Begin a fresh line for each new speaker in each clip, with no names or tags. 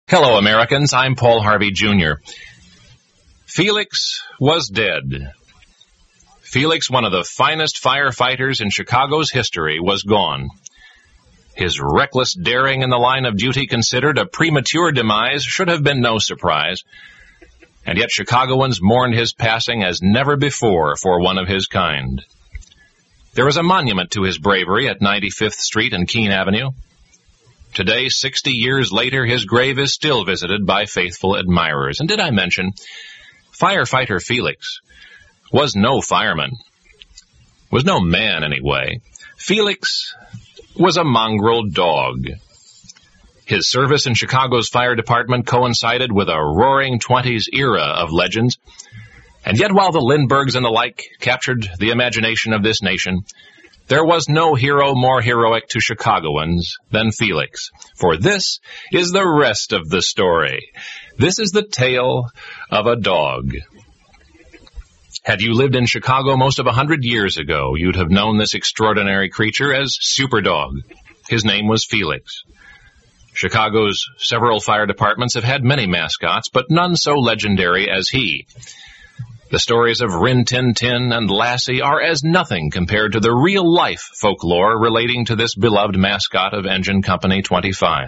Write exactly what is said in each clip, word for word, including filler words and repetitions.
Hello, Americans. I'm Paul Harvey, Junior Felix was dead. Felix, one of the finest firefighters in Chicago's history, was gone. His reckless daring in the line of duty, considered a premature demise, should have been no surprise. And yet Chicagoans mourned his passing as never before for one of his kind. There is a monument to his bravery at ninety-fifth Street and Keene Avenue. Today, sixty years later, his grave is still visited by faithful admirers. And did I mention, firefighter Felix was no fireman, was no man anyway. Felix was a mongrel dog. His service in Chicago's fire department coincided with a roaring twenties era of legends. And yet while the Lindberghs and the like captured the imagination of this nation, there was no hero more heroic to Chicagoans than Felix. For this is the rest of the story. This is the tale of a dog. Had you lived in Chicago most of a hundred years ago, you'd have known this extraordinary creature as Superdog. His name was Felix. Chicago's several fire departments have had many mascots, but none so legendary as he. The stories of Rin Tin Tin and Lassie are as nothing compared to the real-life folklore relating to this beloved mascot of Engine Company twenty-five.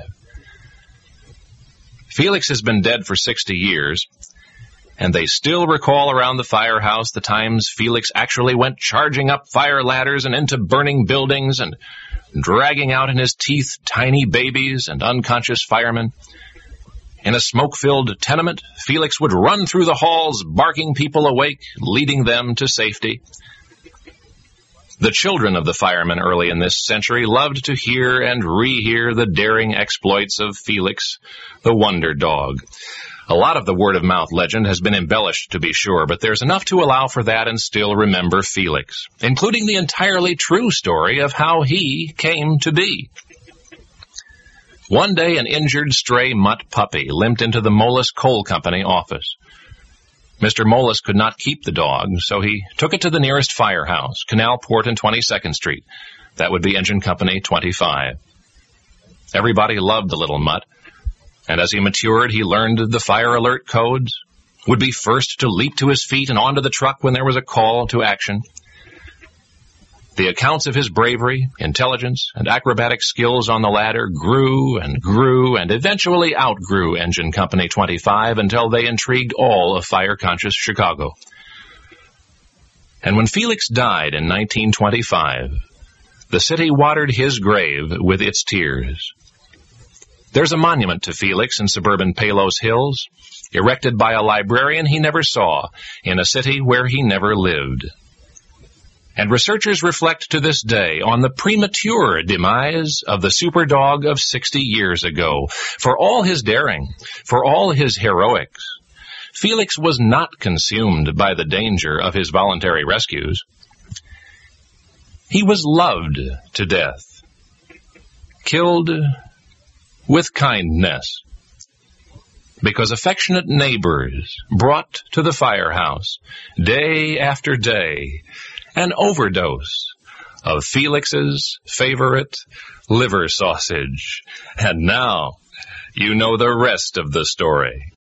Felix has been dead for sixty years, and they still recall around the firehouse the times Felix actually went charging up fire ladders and into burning buildings and dragging out in his teeth tiny babies and unconscious firemen. In a smoke-filled tenement, Felix would run through the halls, barking people awake, leading them to safety. The children of the firemen early in this century loved to hear and rehear the daring exploits of Felix, the wonder dog. A lot of the word-of-mouth legend has been embellished, to be sure, but there's enough to allow for that and still remember Felix, including the entirely true story of how he came to be. One day, an injured stray mutt puppy limped into the Moelis Coal Company office. Mister Moelis could not keep the dog, so he took it to the nearest firehouse, Canal Port and twenty-second Street. That would be Engine Company twenty-five. Everybody loved the little mutt, and as he matured, he learned the fire alert codes, would be first to leap to his feet and onto the truck when there was a call to action. The accounts of his bravery, intelligence, and acrobatic skills on the ladder grew and grew and eventually outgrew Engine Company twenty-five until they intrigued all of fire-conscious Chicago. And when Felix died in nineteen twenty-five, the city watered his grave with its tears. There's a monument to Felix in suburban Palos Hills, erected by a librarian he never saw in a city where he never lived. And researchers reflect to this day on the premature demise of the Superdog of sixty years ago. For all his daring, for all his heroics, Felix was not consumed by the danger of his voluntary rescues. He was loved to death, killed with kindness, because affectionate neighbors brought to the firehouse, day after day, an overdose of Felix's favorite liver sausage. And now you know the rest of the story.